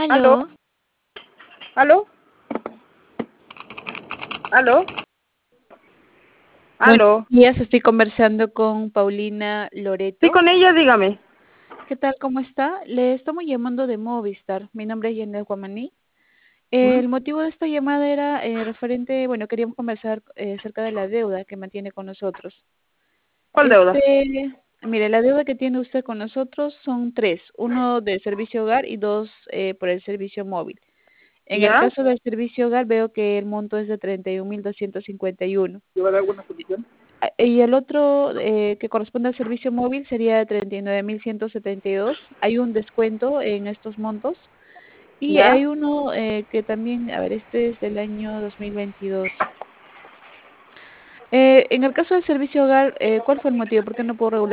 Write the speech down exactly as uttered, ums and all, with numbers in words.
¿Aló? Aló, ¿Aló? ¿Aló? buenos ¿Aló? días, estoy conversando con Paulina Sí, Loreto. con ella, dígame. ¿Qué tal? ¿Cómo está? Le estamos llamando de Movistar. Mi nombre es Yanel Guamaní. ¿Mm? El motivo de esta llamada era eh, referente, bueno, queríamos conversar eh, acerca de la deuda que mantiene con nosotros. ¿Cuál deuda? Este, mire, la deuda que tiene usted con nosotros son tres, uno de servicio hogar y dos eh, por el servicio móvil. En el ¿Ya? caso del servicio hogar veo que el monto es de treinta y un mil doscientos cincuenta y uno. ¿Llevará alguna condición? Ah, Y el otro eh, que corresponde al servicio móvil sería de treinta y nueve mil ciento setenta y dos. Hay un descuento en estos montos. Y ¿Ya? hay uno eh, que también, a ver, este es del año dos mil veintidós. Eh, en el caso del servicio hogar, eh, ¿cuál fue el motivo? ¿Por qué no puedo regular?